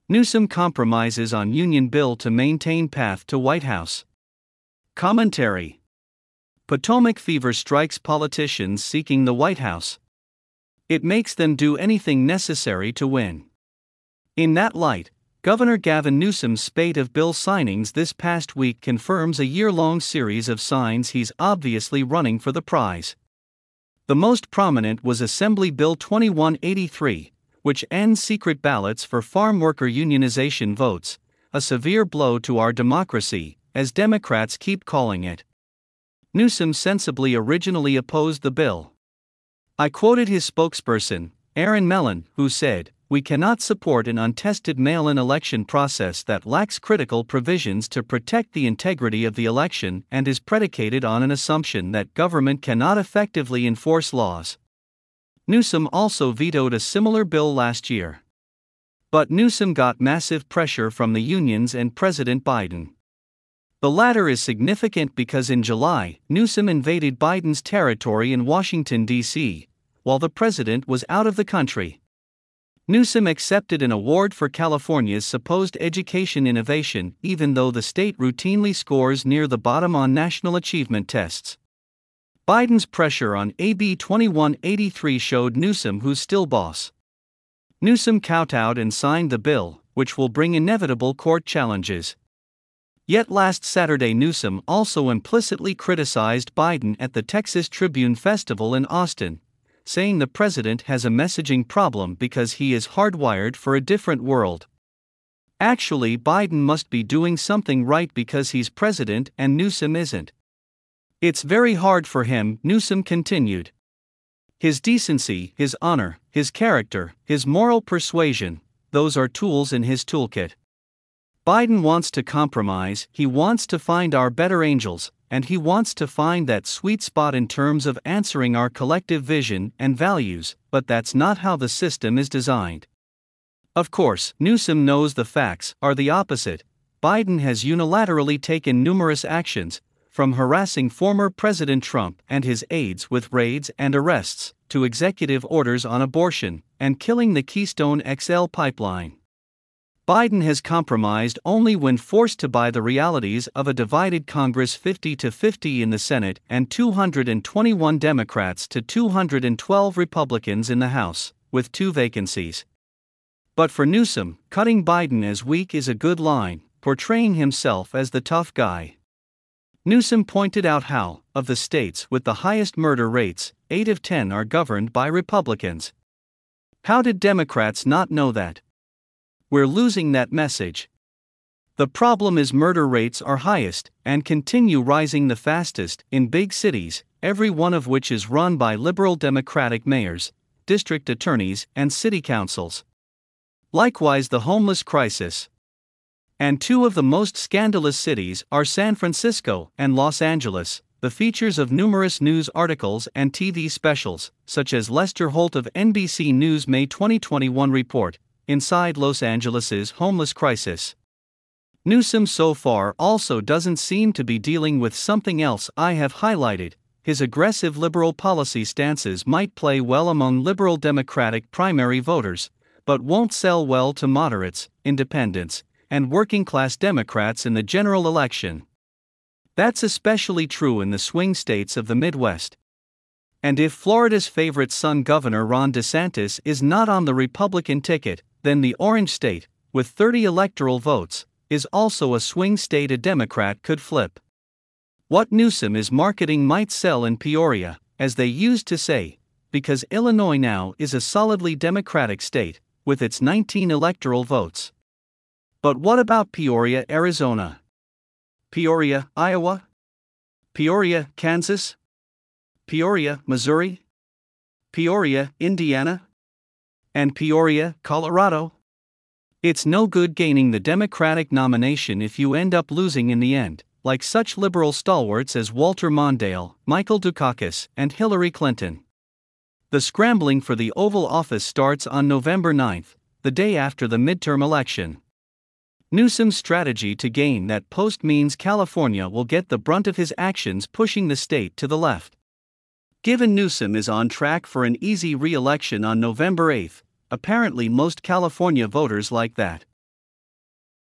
Newsom compromises on union bill to maintain path to White House. Commentary. Potomac fever strikes politicians seeking the White House. It makes them do anything necessary to win. In that light, Governor Gavin Newsom's spate of bill signings this past week confirms a year-long series of signs he's obviously running for the prize. The most prominent was Assembly Bill 2183, which ends secret ballots for farm worker unionization votes, a severe blow to our democracy, as Democrats keep calling it. Newsom sensibly originally opposed the bill. I quoted his spokesperson, Aaron Mellon, who said, "We cannot support an untested mail-in election process that lacks critical provisions to protect the integrity of the election and is predicated on an assumption that government cannot effectively enforce laws." Newsom also vetoed a similar bill last year. But Newsom got massive pressure from the unions and President Biden. The latter is significant because in July, Newsom invaded Biden's territory in Washington, D.C., while the president was out of the country. Newsom accepted an award for California's supposed education innovation, even though the state routinely scores near the bottom on national achievement tests. Biden's pressure on AB 2183 showed Newsom who's still boss. Newsom kowtowed and signed the bill, which will bring inevitable court challenges. Yet last Saturday Newsom also implicitly criticized Biden at the Texas Tribune Festival in Austin, saying the president has a messaging problem because he is hardwired for a different world. Actually, Biden must be doing something right because he's president and Newsom isn't. It's very hard for him, Newsom continued. His decency, his honor, his character, his moral persuasion, those are tools in his toolkit. Biden wants to compromise, he wants to find our better angels, and he wants to find that sweet spot in terms of answering our collective vision and values, but that's not how the system is designed. Of course, Newsom knows the facts are the opposite. Biden has unilaterally taken numerous actions, from harassing former President Trump and his aides with raids and arrests, to executive orders on abortion, and killing the Keystone XL pipeline. Biden has compromised only when forced to buy the realities of a divided Congress 50-50 in the Senate and 221 Democrats to 212 Republicans in the House, with 2 vacancies. But for Newsom, cutting Biden as weak is a good line, portraying himself as the tough guy. Newsom pointed out how, of the states with the highest murder rates, 8 of 10 are governed by Republicans. How did Democrats not know that? We're losing that message. The problem is murder rates are highest, and continue rising the fastest, in big cities, every one of which is run by liberal Democratic mayors, district attorneys, and city councils. Likewise, the homeless crisis. And 2 of the most scandalous cities are San Francisco and Los Angeles, the features of numerous news articles and TV specials, such as Lester Holt of NBC News' May 2021 report, Inside Los Angeles' Homeless Crisis. Newsom so far also doesn't seem to be dealing with something else I have highlighted. His aggressive liberal policy stances might play well among liberal Democratic primary voters, but won't sell well to moderates, independents, and working-class Democrats in the general election. That's especially true in the swing states of the Midwest. And if Florida's favorite son Governor Ron DeSantis is not on the Republican ticket, then the orange state, with 30 electoral votes, is also a swing state a Democrat could flip. What Newsom is marketing might sell in Peoria, as they used to say, because Illinois now is a solidly Democratic state, with its 19 electoral votes. But what about Peoria, Arizona? Peoria, Iowa? Peoria, Kansas? Peoria, Missouri? Peoria, Indiana? And Peoria, Colorado? It's no good gaining the Democratic nomination if you end up losing in the end, like such liberal stalwarts as Walter Mondale, Michael Dukakis, and Hillary Clinton. The scrambling for the Oval Office starts on November 9, the day after the midterm election. Newsom's strategy to gain that post means California will get the brunt of his actions pushing the state to the left. Given Newsom is on track for an easy re-election on November 8, apparently most California voters like that.